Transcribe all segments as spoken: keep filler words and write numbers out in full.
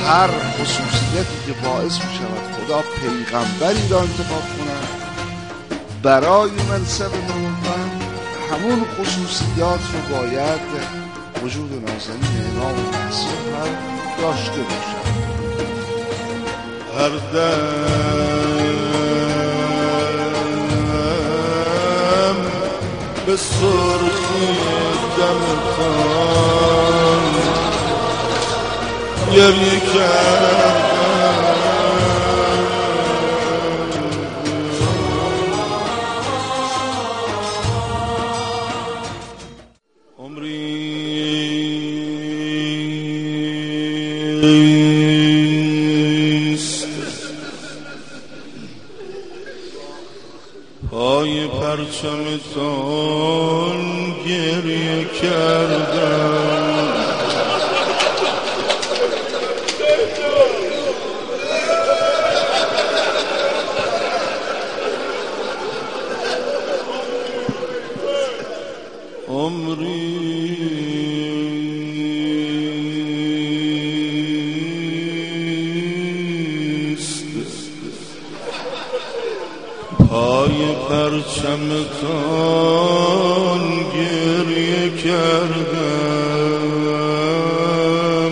هر خصوصیتی که باعث می شود خدا پیغمبری را انتخاب کند برای منصب نبوت، همون خصوصیات رو باید وجود نازنین امام معصوم هم داشته باشد. هر دم به سرخی دمتان گریه کردم، عمریست پای پرچمتان گریه کردم، عمریست پای پرچمتان گریه کردم،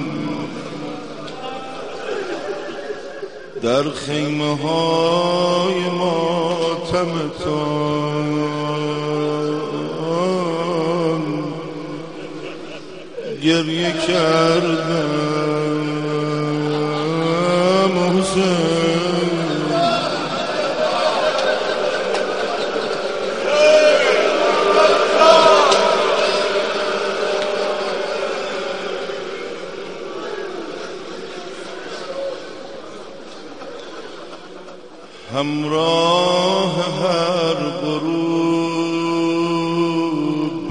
در خیمه های ماتمتان گریه کردم، حسین همراه هر غروب،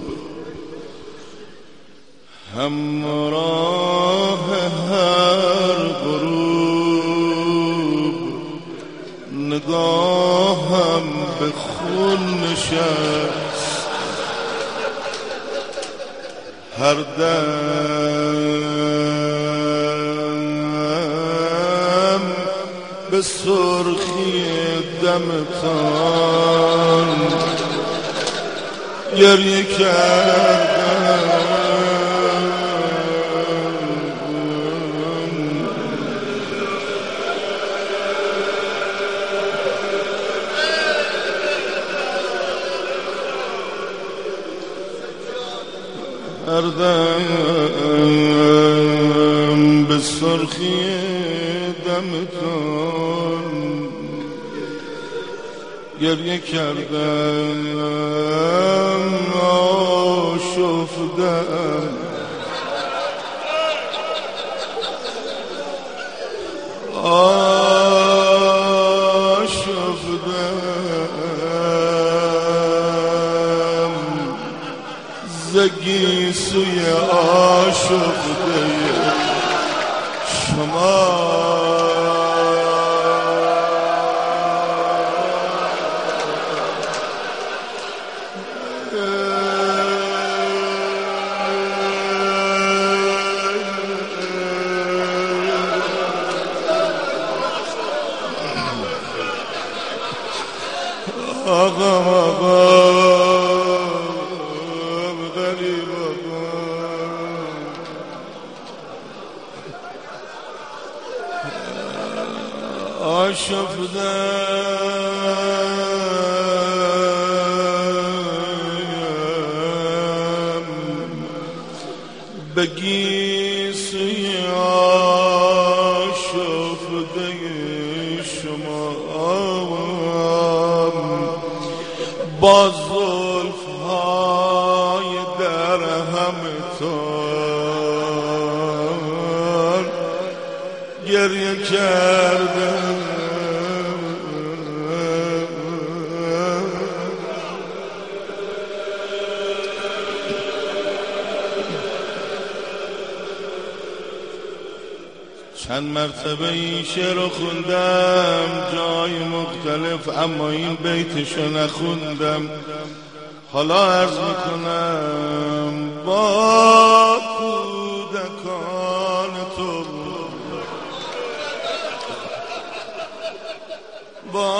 همراه هر غروب نگاهم به خون نشست، هر دم به سرخی دمتان گریه کردم، هر دم به سرخی دمتان گریه کردم، آشفتم آشفتم زگی سوی آشفته شما، آقا آقا غریب آقا آشفتم بگی سوی آشفته شما با زلفهای درهمتان گریه کردم، چند مرتبه این شعر رو خوندم جای مختلف، اما این بیتشو نخوندم. حالا عرض میکنم با کودکان تو با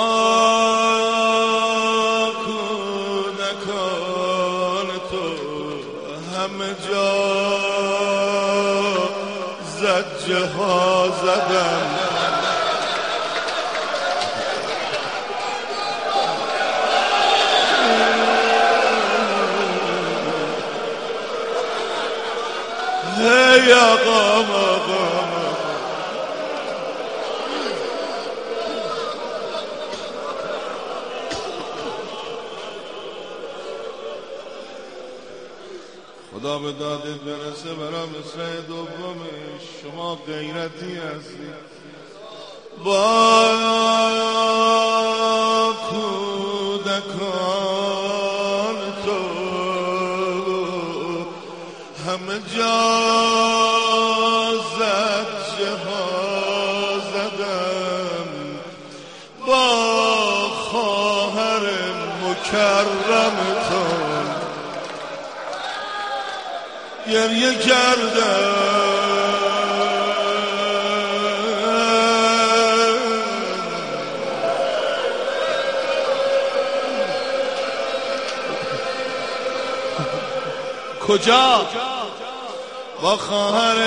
کودکان تو همه جا زجه ها زدم هی آقام آقام خدا به دادت برسه برا مصرع دومش شما غیرتی هستی با کودکان تو همه جا زجه ها زدم با خواهر مکرمتون گریه کردم کجا؟ با خواهر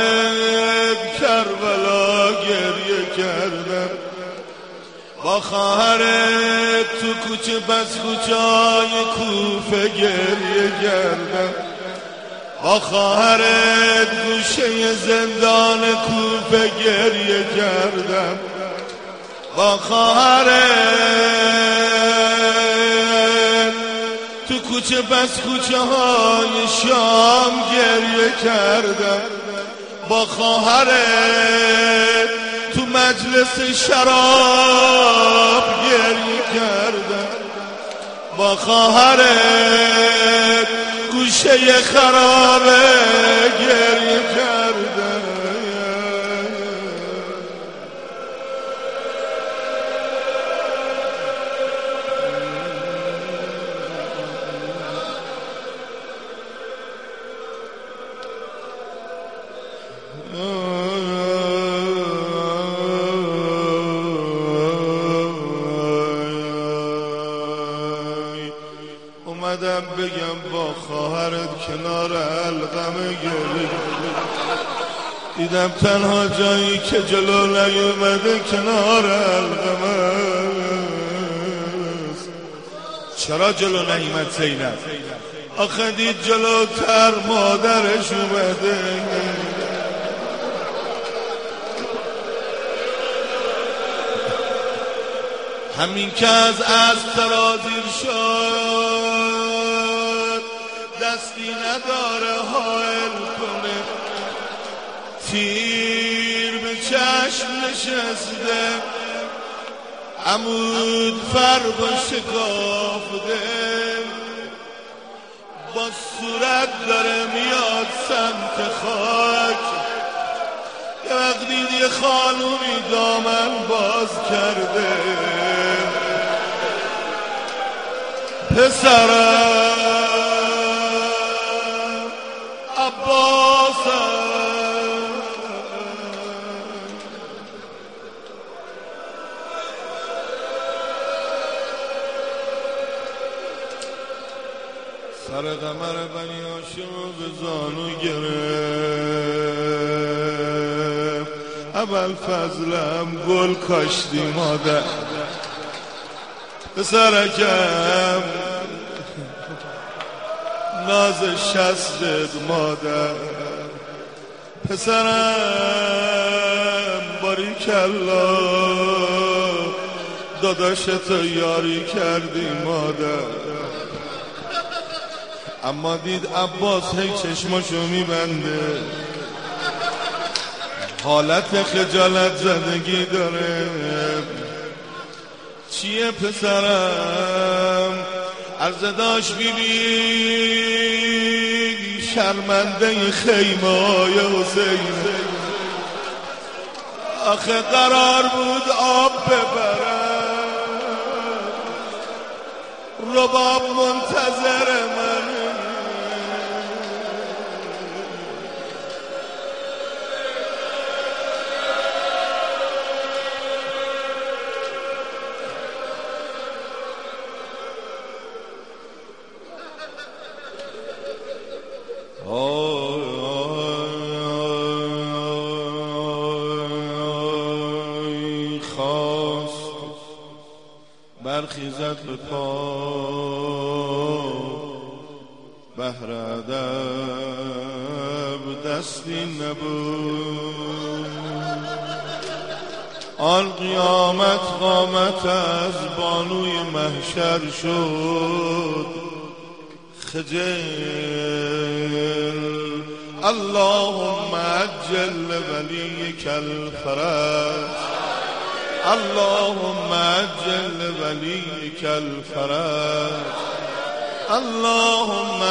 کربلا گریه کردم با خواهر تو کوچه بس کوچای کوفه گریه کردم با خواهرت گوشه زندان کوفه گریه کردم با خواهرت تو کوچه بس کوچه های شام گریه کردم با خواهرت تو مجلس شراب گریه کردم با خواهرت گوشه خرابه گریه کردم اومدم بگم با خواهرت کنار القمه گریه دیدم تنها جایی که جلو نیومده کنار القمه چرا جلو نیومد زینب؟ آخه دید جلوتر مادرش اومده همین که از اسب سرازیر شد دستی نداره حائل کنه تیر به چشم نشسته عمود فرق شکافته با صورت داره میاد سمت خاک یه وقت دید یه خانومی دامن باز کرده پسرم عباسم سر قمر بنی هاشم به زانو گرفت اول فضلم گل کاشتی مادر پسرکم ناز شستت مادر پسرم باریکلا داداشتو یاری کردی مادر اما دید عباس هی چشماشو میبنده حالت خجالت زدگی داره چیه پسرم عرض داشت بیبی شرمنده خیمه های حسین آخه قرار بود آب ببرم رباب منتظر منه برخیزد به پا بهر ادب دستی نبود. آن قیامت قامت از بانوی محشر شد خجل. اللهم عجل ولیک الفرج، اللهم عجل ولیک الفرج، اللهم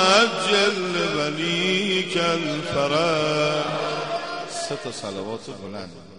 عجل ولیک الفرج. سه تا صلوات بلند.